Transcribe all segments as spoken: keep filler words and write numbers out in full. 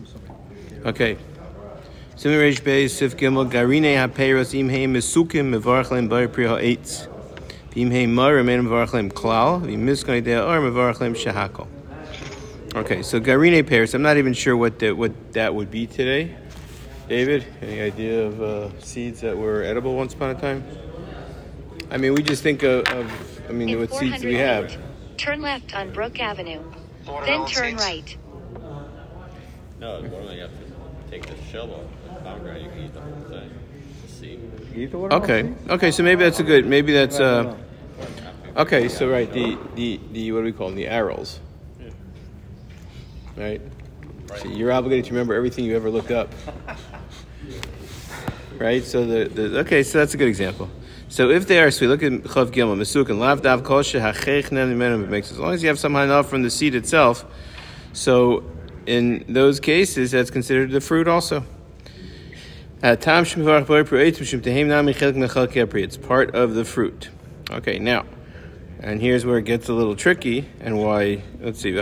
Okay. Siman Reish Beis Sif Gimel Garine HaPeiros Im Heim Mesukim Mevarach Leim Bar Pri HaEitz Im Heim Mar Remein Mevarach Leim Klal Im Miskan Idea Or Mevarach Leim Shehakol. Okay, so Garine Peiros. I'm not even sure what that what that would be today. David, any idea of uh, seeds that were edible once upon a time? I mean, we just think of, of I mean, In what seeds do we have? Turn left on Brook Avenue. Then turn right. No, normally you have to take the shell off the pomegranate. You can eat the whole thing. The seed. Okay, okay, so maybe that's a good. Maybe that's uh. Okay, so right, the the the what do we call them? The arrows. Right. So you're obligated to remember everything you ever looked up. Right. So the, the okay, so that's a good example. So if they are sweet, look at Chav Gimel Mesukin Lav Dav Kol Shehachech Nen Mimenu. It makes as long as you have some hanav from the seed itself. So in those cases, that's considered the fruit also. It's part of the fruit. Okay, now, and here's where it gets a little tricky, and why. Let's see.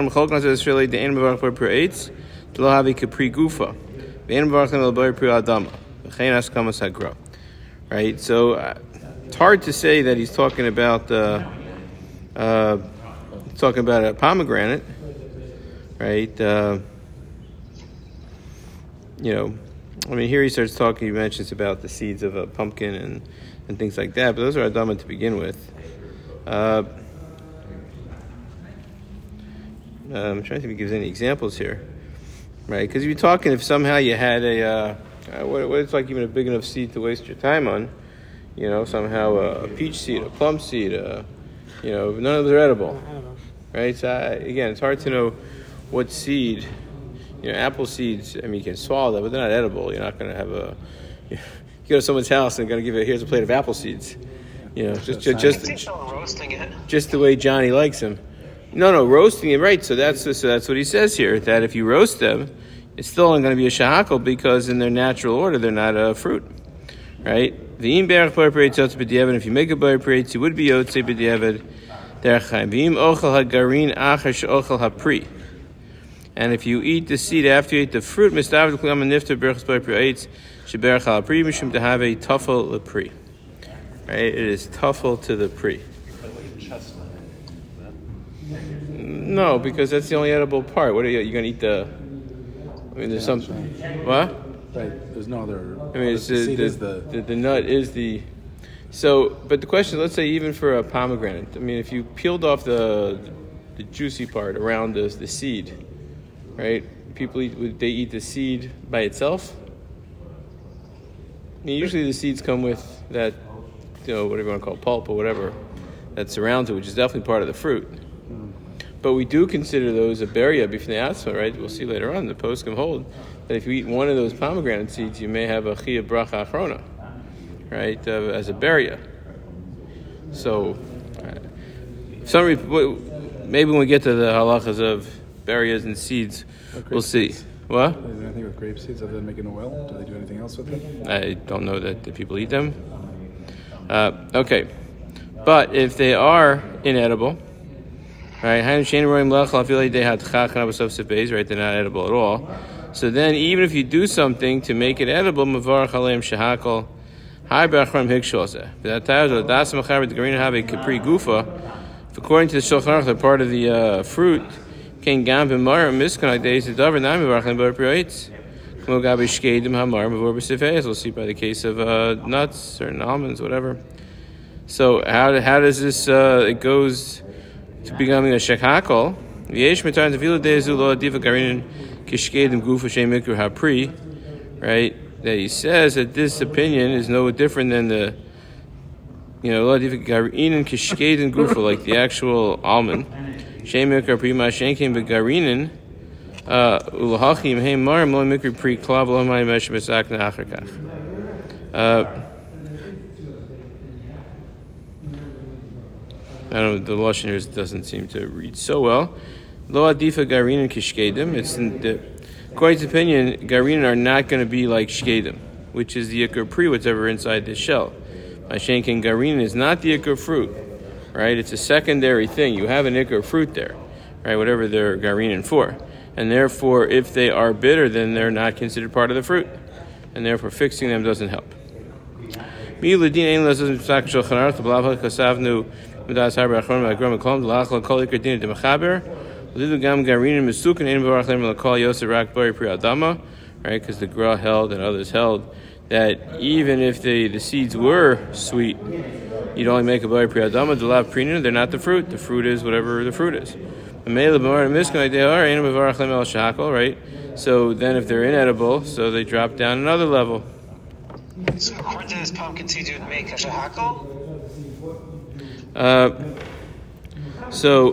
Right, so uh, it's hard to say that he's talking about uh, uh, talking about a pomegranate, right? Uh, you know, I mean, here he starts talking. He mentions about the seeds of a pumpkin and, and things like that, but those are adama to begin with. Uh, I'm trying to think if he gives any examples here, right? Because if you're talking, if somehow you had a uh, Uh, what, what it's like even a big enough seed to waste your time on, you know, somehow a, a peach seed, a plum seed, uh, you know, none of them are edible, right? So I, again, it's hard to know what seed, you know, apple seeds, I mean, you can swallow them, but they're not edible. You're not going to have a, you go to someone's house and they're going to give you, here's a plate of apple seeds, you know, just just just, roasting it. just the way Johnny likes them. No, no, roasting it, right? So that's so that's what he says here, that if you roast them, it's still only going to be a shahakol because in their natural order, they're not a fruit, right? V'im berach bar peretz yotze b'diavad. If you make a bar peretz, it would be yotze b'diavad derech chaim. V'im ochel hagarin acher she'ochel hapri. And if you eat the seed after you eat the fruit, mistav l'kulam nifter berachas bar peretz sheberach hapri mishum tehave tafel lepri. Right? It is tafel to the pri. No, because that's the only edible part. What are you? You going to eat the? I mean, there's some. What? Right. There's no other. I mean, it's the, the, seed the, is the, the the nut is the. So, but the question, let's say, even for a pomegranate, I mean, if you peeled off the the juicy part around the the seed, right? People eat. Would they eat the seed by itself? I mean, usually the seeds come with that, you know, whatever you want to call it, pulp or whatever that surrounds it, which is definitely part of the fruit. But we do consider those a beria b'fnei atzma, right? We'll see later on. The poskim hold that if you eat one of those pomegranate seeds, you may have a chiyuv bracha achrona, right, uh, as a beria. So, uh, some maybe when we get to the halachas of berias and seeds, we'll see. Seeds. What? Is there anything with grape seeds other than making oil? Do they do anything else with it? I don't know that the people eat them. Uh, okay, but if they are inedible. Right, right, they're not edible at all. So then, even if you do something to make it edible, according to the Shulchan Aruch, they're part of the uh, fruit. We'll see by the case of uh, nuts or almonds, whatever. So how how does this? Uh, it goes. To becoming a shekakol, v'yesh mitar tefila dezu lo adiva garinin kishkedim gufa shem mikru hapri, right? That he says that this opinion is no different than the, you know, lo adiva garinin kishkedim gufa, like the actual almond. Shem mikru hapri ma shenkim begarinin ulahachim heim marim lo mikru pri klav lo mai mesh besak nacharkach. I don't know, the Lashon here doesn't seem to read so well. Lo adifa garin and kishkedim. It's in the, according to opinion, garin are not going to be like shkedim, which is the ikar pri, whatever inside the shell. Mashenkin garin is not the ikar fruit, right? It's a secondary thing. You have an ikar fruit there, right? Whatever they're garinin for. and therefore, if they are bitter, then they're not considered part of the fruit, and therefore fixing them doesn't help. Right, because the Gra held and others held that even if they, the seeds were sweet, you'd only make a bari pri adama, delav prina, they're not the fruit. The fruit is whatever the fruit is. Right? So then if they're inedible, so they drop down another level. So according to this pumpkin seed, you would make a shahakal? Uh, so,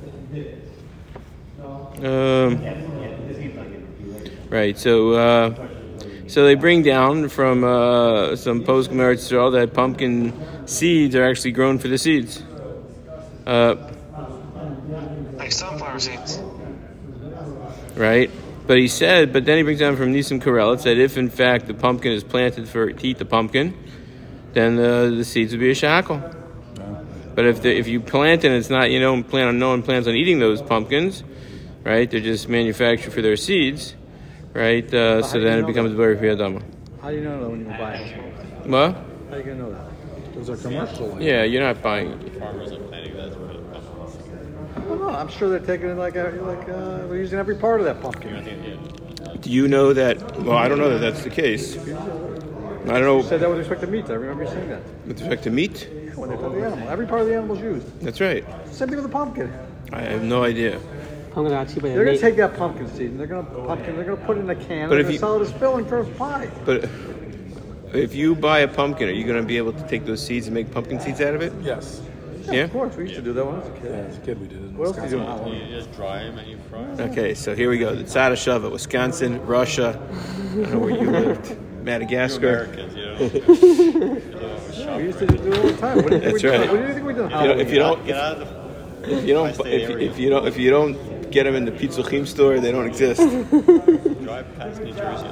um, right, so, uh, so they bring down from uh, some post-Gemara Yisrael that pumpkin seeds are actually grown for the seeds. Uh, like sunflower seeds. Right? But he said, but then he brings down from Nisim Karelitz that if in fact the pumpkin is planted for to eat the pumpkin, then the, the seeds would be a shahakal. But if the, if you plant and it's not, you know, plan on no one plans on eating those pumpkins, right? They're just manufactured for their seeds, right? Uh, so then it becomes bari pri adama. How do you know that when you buy it? What? How are you gonna know that? Those are commercial. Yeah, you're not buying it. Farmers are planting that for the pumpkins. I don't know. I'm sure they're taking it like a, like uh, we're using every part of that pumpkin. I think, yeah. Do you know that? Well, I don't know that that's the case. I don't know. You said that with respect to meat. I remember you saying that. With respect to meat? Yeah, when they put the animal, every part of the animal is used. That's right. Same thing with the pumpkin. I have no idea. Pumpkin actually, They're gonna take that pumpkin seed and they're gonna pumpkin. They're gonna put it in a can. But and if they're you- gonna sell it as filling for a pie. But if you buy a pumpkin, are you going to be able to take those seeds and make pumpkin seeds out of it? Yes. Yeah? Of course, we used to do that when I was a Yeah, kid. as a kid we did it. In What else do you do? Wisconsin. You just dry them and you fry them. Okay, so here we go. The Tzad Shava, Wisconsin, Russia. I don't know where you lived. You Madagascar. Americans, you know. We used to do it all the time. What do you think That's we did? right. What do you think we did? on You know, if you Halloween? don't, Get if, out of the if you don't, Tri-state if, area. if you don't, if you don't get them in the Pizzuchim store, they don't exist. drive past New Jersey.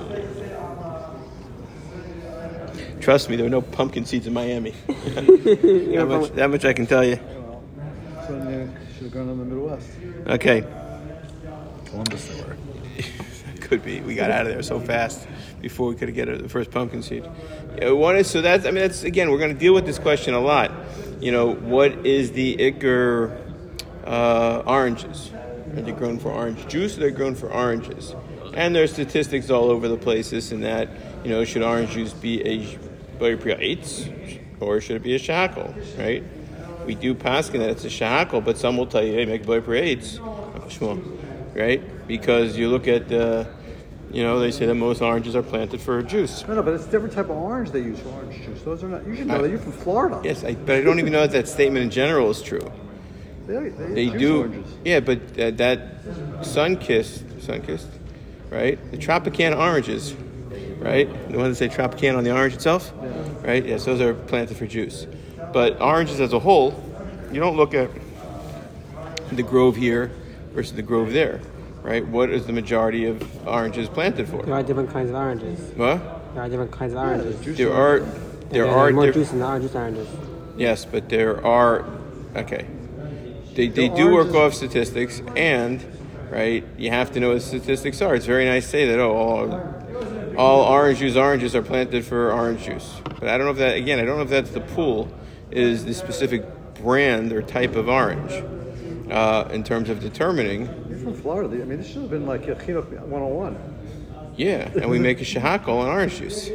Trust me, there were no pumpkin seeds in Miami. that, much, that much I can tell you. That's when they should have gone in the Midwest. Okay, Columbus they were. could be. We got out of there so fast before we could get the first pumpkin seed. Yeah, one is so that's. I mean, that's again. We're going to deal with this question a lot. You know, what is the Iker uh, oranges? Are they grown for orange juice? Or are they grown for oranges? And there's statistics all over the place. This and that. You know, should orange juice be a bari pri eitz or should it be a shahakal? Right? We do paskin that it's a shahakal, but some will tell you, hey, make bari pri eitz. Right? Because you look at, uh, you know, they say that most oranges are planted for juice. No, no, but it's a different type of orange they use for orange juice. Those are not. You should know that. You're from Florida. Yes, I, but I don't even know if that statement in general is true. They, they, They juice do, Oranges. yeah, but uh, that sun-kissed, sun-kissed, right? The Tropicana oranges, right? The ones that say Tropicana on the orange itself, right? Yes, those are planted for juice. But oranges as a whole, you don't look at the grove here versus the grove there, right? What is the majority of oranges planted there for? are different kinds of oranges. What? There are different kinds of oranges. Juice There orange. are, And there there's are more diff- juice in the orange oranges. Yes, but there are, okay. They, they The do work oranges- off statistics, and, right, you have to know what statistics are. It's very nice to say that, oh, all, all orange juice oranges are planted for orange juice. But I don't know if that, again, I don't know if that's the pool, is the specific brand or type of orange uh, in terms of determining. You're from Florida. I mean, this should have been like a Chinuch one oh one. Yeah, and we make a shahakal on orange juice.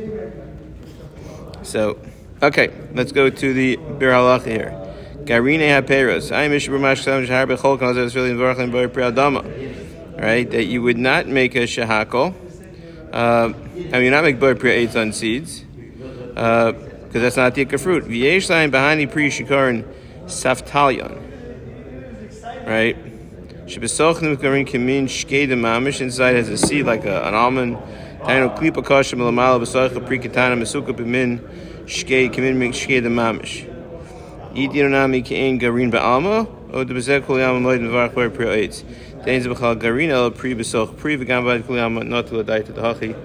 So, okay, let's go to the Bir Halacha here. Garine haperos. I am Mishra Mashkam Shahar Bechol Kan Azar Tzvilin Varachin Bar Pri Adama. Right, that you would not make a shahakal. Uh, I mean, not make bar pri eitz on seeds, because uh, that's not the ikar fruit. V'yesh laim bahani pri shikarin saftalion. Right. Shebesochnim karin kamin shkei demamish. Inside has a seed like a, an almond. Tainu klipa kosher melamala b'socha pri katana mesuka b'min shkei kamin shkei demamish. Yidinami kein garin ba'alma or the bezek kol yama moed mevarach bar pri eitz. Dains b'chal garin el pri b'soch pri v'gam ba'ad kol yama not to l'day to the hachi.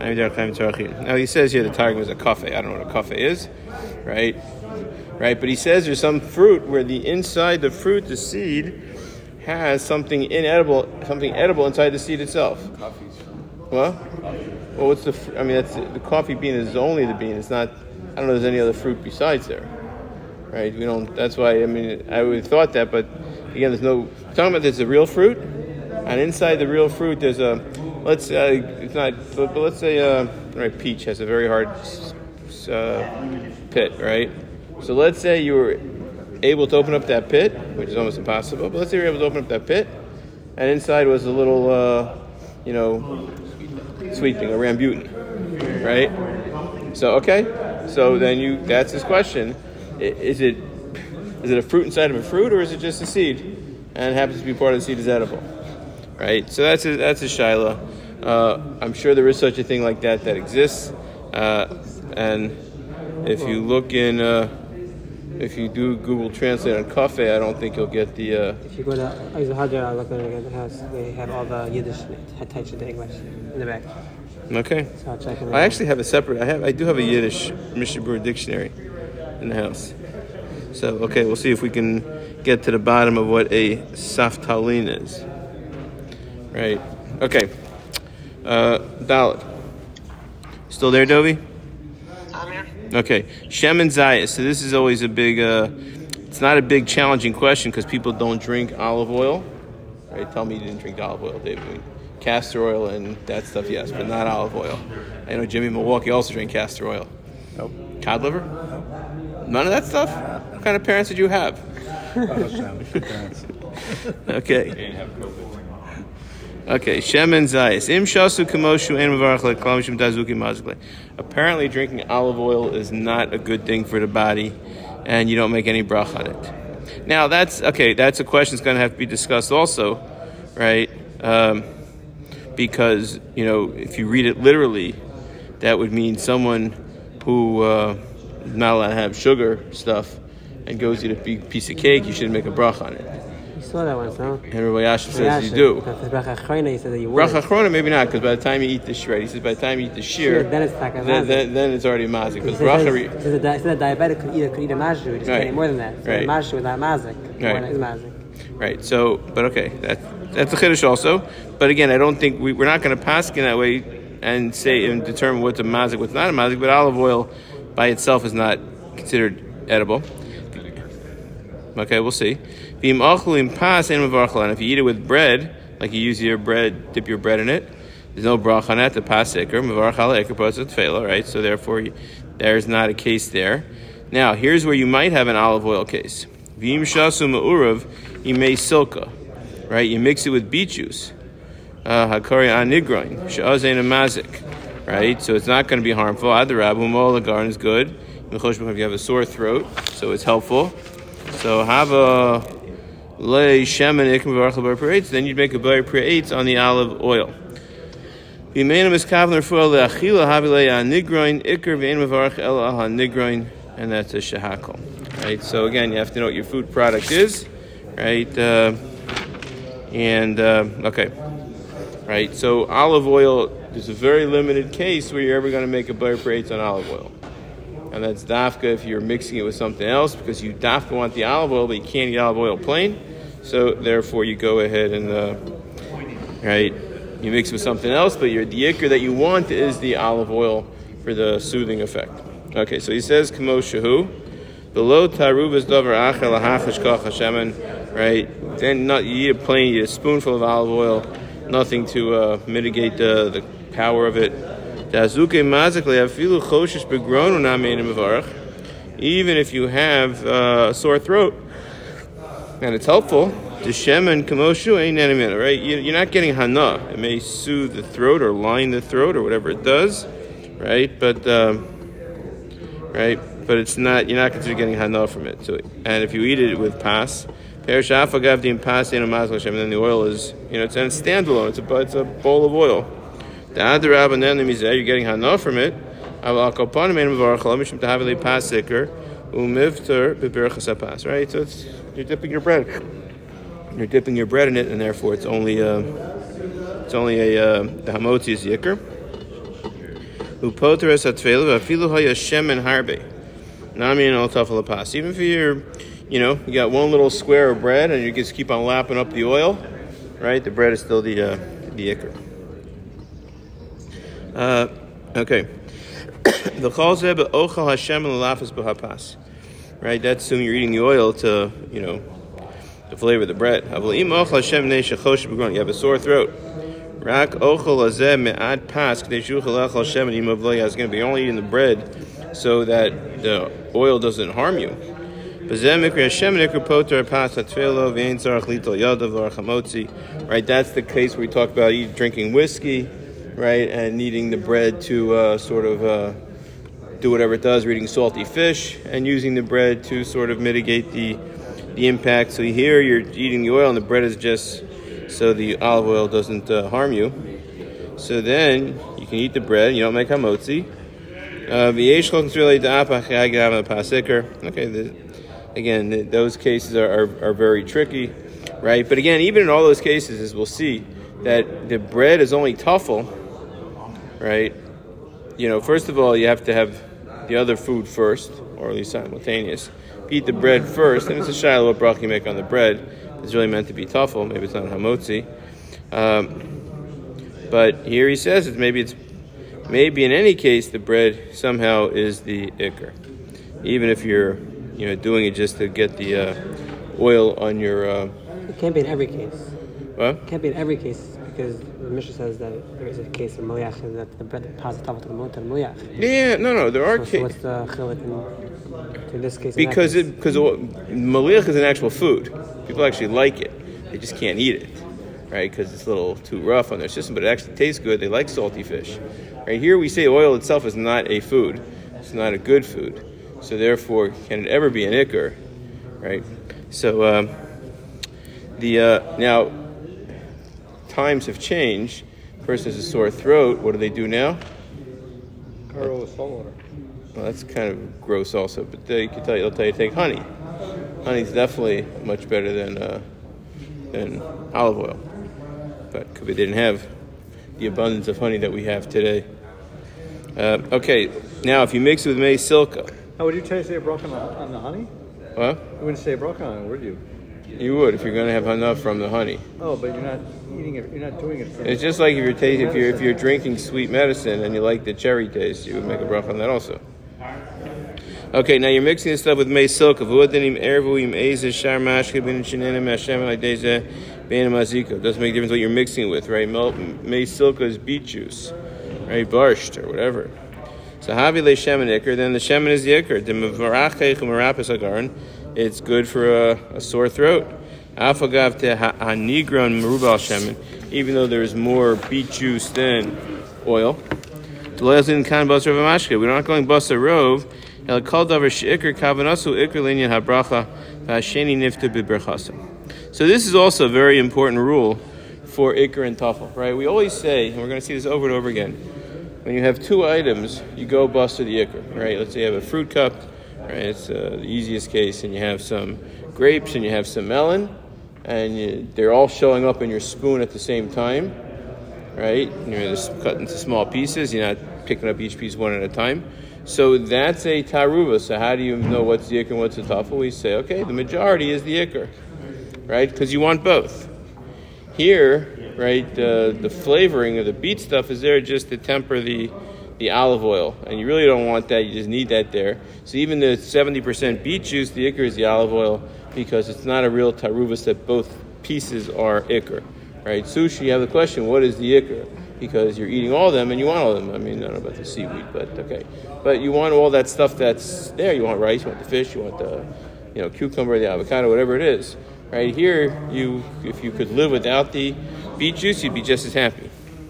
Now he says here the targum is a kafe. I don't know what a kafe is, right? Right, but he says there's some fruit where the inside the fruit, the seed, has something inedible, something edible inside the seed itself. Coffee's What? Well, what's the? Fr- I mean, that's the coffee bean is only the bean. It's not. I don't know. If there's any other fruit besides there, right? We don't. That's why. I mean, I would have thought that, but again, there's no. Talking about there's a real fruit, and inside the real fruit there's a. Let's. Uh, it's not. But, but let's say. Uh, right, peach has a very hard uh, pit, right? So let's say you were able to open up that pit, which is almost impossible. But let's say you're able to open up that pit, and inside was a little, uh, you know, sweet thing, a rambutan, right? So okay, so then you. That's his question: Is it is it a fruit inside of a fruit, or is it just a seed, and it happens to be part of the seed is edible, right? So that's a, that's a shaila. Uh, I'm sure there is such a thing like that that exists, uh, and if you look in. Uh, If you do Google Translate on coffee, I don't think you'll get the. Uh, If you go to Isa Hadra, I look at the house, they have all the Yiddish attached to the English in the back. okay. So I'll check it out. I actually have a separate. I have. I do have a Yiddish Mishnah Berurah dictionary in the house. So okay, we'll see if we can get to the bottom of what a saftalin is. Right. Okay. Uh, Dalet. Still there, Dovey? I'm here. Okay, Shem and Zayas. So this is always a big, uh, it's not a big challenging question because people don't drink olive oil. Right? Tell me you didn't drink olive oil, David. I mean, castor oil and that stuff, yes, but not olive oil. I know Jimmy Milwaukee also drank castor oil. Nope. Cod liver? Nope. None of that stuff? What kind of parents did you have? Oh, Hashem, good parents. Okay. Didn't have COVID. Okay, Shem and Zayas. Im shasu kamoshu en mavarach leklam shem tazuki mazgle. Apparently, drinking olive oil is not a good thing for the body, and you don't make any brach on it. Now, that's okay. That's a question that's going to have to be discussed also, right? Um, because you know, if you read it literally, that would mean someone who uh, is not allowed to have sugar stuff and goes to eat a big piece of cake, you shouldn't make a brach on it. You saw that once, huh? And Rabbi Yasha says you do. That's Bracha Achrona, he said that you Bracha would. Achrona, maybe not, because by the time you eat the shred, he says by the time you eat the shear, Then it's taka then, mazik. then, then it's already mazik. He Because says, bracha, he says that, he said that diabetic could eat, could eat a mashu, he just Right. can't eat more than that. So Right. a mashu is not mazik. More Right. than is mazik. right? So, but okay, that that's a chiddush also. But again, I don't think we, we're not going to paskin that way and say and determine what's a mazik, what's not a mazik. But olive oil by itself is not considered edible. Okay, we'll see. And if you eat it with bread, like you use your bread, dip your bread in it, there's no brach on that, the pasiker, right? So therefore, there's not a case there. Now, here's where you might have an olive oil case. V'im shasu ma'urav imei silka, right? You mix it with beet juice. Hakari anigroin, sha'azein mazik, right? So it's not going to be harmful. Adarab, humo lagarn is good. If you have a sore throat, so it's helpful. So have a lay shemen ikim v'archel bar preites, then you'd make a bar preites on the olive oil. V'meinu miskavner fuel le'achila havilei ha'nigroin ikar v'ein mevarach ela ha'nigroin, and that's a shehakol. Right. So again, you have to know what your food product is, right? Uh, and uh, okay, right. So olive oil, there's a very limited case where you're ever going to make a bar preites on olive oil. And that's dafka if you're mixing it with something else, because you dafka want the olive oil, but you can't eat olive oil plain. So therefore, you go ahead and uh, right, you mix it with something else, but your the yikr that you want is the olive oil for the soothing effect. Okay, so he says kamo shahu, below taruvas davar achel lahachash kach hashemen, right? Then not you eat a plain, you eat a spoonful of olive oil, nothing to uh, mitigate the the power of it. Even if you have uh, a sore throat, and it's helpful, the shemen kamoshu ain't enemy, right? You're not getting hana. It may soothe the throat or line the throat or whatever it does, right? But um, right, but it's not. You're not considered getting hana from it. So, and if you eat it with pas, perish afagavdim pas and then the oil is, you know, it's a standalone. It's a it's a bowl of oil. The adarab and then the mizeh, you're getting hana from it. Right, so it's you're dipping your bread. You're dipping your bread in it, and therefore it's only uh, it's only a uh, the hamotzi is yikr. Upoteres hatvelu afilu haya shemen harbe. Nami and al tafel pas. Even if you're you know, you got one little square of bread, and you just keep on lapping up the oil, right? The bread is still the uh, the ikr. Uh, okay. The chalzeh be'ochel Hashem l'lafas b'hapas. Right, that's assuming you're eating the oil to, you know, to flavor the bread. You have a sore throat. Rak ochel hazeh me'ad pas k'dei shuchel echel Hashem and imav lo yazgen. But you're only eating the bread so that the oil doesn't harm you. Right, that's the case where we talk about eat, drinking whiskey, right, and eating the bread to uh, sort of uh, do whatever it does. We're eating salty fish and using the bread to sort of mitigate the the impact. So here you're eating the oil and the bread is just so the olive oil doesn't uh, harm you. So then you can eat the bread. You don't make hamotzi. Okay. The, Again, those cases are, are, are very tricky, right? But again, even in all those cases, as we'll see, that the bread is only tuffle, right? You know, first of all, you have to have the other food first, or at least simultaneous. If you eat the bread first, then it's a shiloh what bracha you make on the bread. It's really meant to be tuffle. Maybe it's not hamotzi. Um, but here he says that maybe it's maybe in any case the bread somehow is the ikr, even if you're you know, doing it just to get the uh, oil on your... Uh... It can't be in every case. What? It can't be in every case, because the Mishnah says that there is a case of Maliach, and that the bread deposits to the Maliach. Yeah, no, no, there are so, cases... So what's the chilik in, in this case? Because it, because Maliach is an actual food. People actually like it. They just can't eat it, right? Because it's a little too rough on their system, but it actually tastes good. They like salty fish. Right here we say oil itself is not a food. It's not a good food. So therefore, can it ever be an ikr, right? So um, the uh, now times have changed. Person has a sore throat. What do they do now? Gargle with salt water. Well, that's kind of gross, also. But they can tell you, they'll tell you to take honey. Honey's definitely much better than uh, than olive oil. But because they didn't have the abundance of honey that we have today. Uh, okay, now if you mix it with maize silka. Now, would you say say a bracha on the, on the honey? What? You wouldn't say a bracha on it, would you? You would if you're going to have enough from the honey. Oh, but you're not eating it. You're not doing it. For It's just like if you're ta- if you're if you're drinking sweet medicine and you like the cherry taste, you would make a bracha on that also. Okay, now you're mixing this stuff with maize silka. Doesn't make a difference what you're mixing it with, right? Maize silka is beet juice, right? Barsht or whatever. So havi le shemen ikr, then the shemen is the ikr. It's good for a, a sore throat. Afagav te hanigron merubal shemen, even though there's more beet juice than oil. We're not going basar rov. El kol davar sheikr kavanasu ikr linyan habracha v'hasheni nifta b'berchasa. So this is also a very important rule for ikr and tafel, right? We always say, and we're going to see this over and over again. When you have two items, you go bust to the ikr, right? Let's say you have a fruit cup, right? It's uh, the easiest case, and you have some grapes and you have some melon, and you, they're all showing up in your spoon at the same time, right? And you're just cut into small pieces. You're not picking up each piece one at a time. So that's a taruva. So how do you know what's the ikr and what's the tafel? We say, okay, the majority is the ikr, right? Because you want both. Here, right, uh, the flavoring of the beet stuff is there just to temper the the olive oil, and you really don't want that. You just need that there. So even the seventy percent beet juice, the ikr is the olive oil because it's not a real taruvas that both pieces are ikr, right? Sushi, you have the question, what is the ikr? Because you're eating all of them and you want all of them. I mean, I don't know about the seaweed, but okay. But you want all that stuff that's there. You want rice, you want the fish, you want the, you know, cucumber, the avocado, whatever it is. Right here, you if you could live without the beet juice, you'd be just as happy.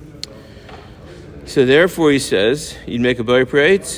So therefore, he says, you'd make a boy parades,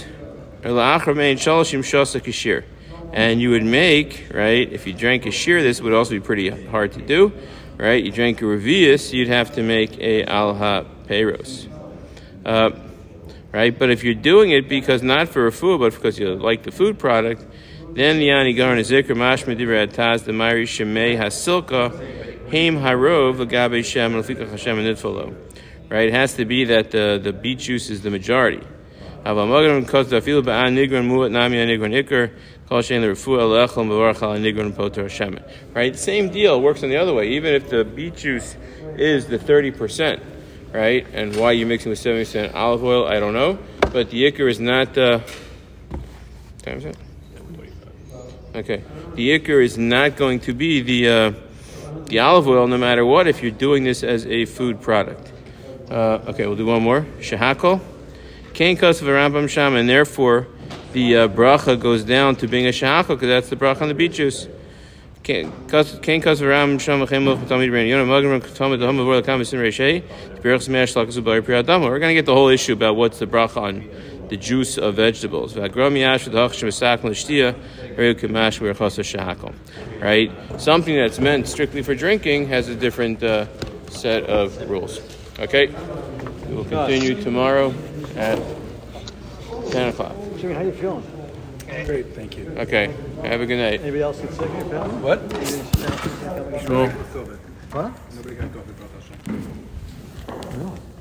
and you would make, right, if you drank a shear, this would also be pretty hard to do, right? You drank a revius, you'd have to make a alha peiros. Uh, right? But if you're doing it because not for a food, but because you like the food product, then the ani garn is zikr mashma dibra taz the mari shemei hasilka heim harov agabe shem lefika hashem nidfalo. Right? It has to be that the, the beet juice is the majority. Right? Same deal works on the other way. Even if the beet juice is the thirty percent, right? And why you're mixing with seventy percent olive oil, I don't know. But the ikar is not. Uh, time is it? Okay. The ikar is not going to be the uh, the olive oil, no matter what. If you're doing this as a food product. Uh, okay, we'll do one more. Shehakol. Kain kasav Rambam sham, and therefore the uh, bracha goes down to being a shehakol because that's the bracha on the beet juice. Kain kasav Rambam sham v'chein milch b'tamid rein yonah magrim k'tamid d'ham v'vor l'kam v'sim reishei t'berach smesh l'akasu b'ari priyadama. We're going to get the whole issue about what's the bracha on the juice of vegetables. V'agram yash v'dach sh'v'sak l'shtia v'reu k'mash v'rechasa shehakol. Right? Something that's meant strictly for drinking has a different uh, set of rules. Okay? We will continue tomorrow at ten o'clock. Jimmy, how you feeling? Great, thank you. Okay. Have a good night. Anybody else get sick in your family? What? Cool. COVID. What? Nobody got COVID, Baruch Hashem. No.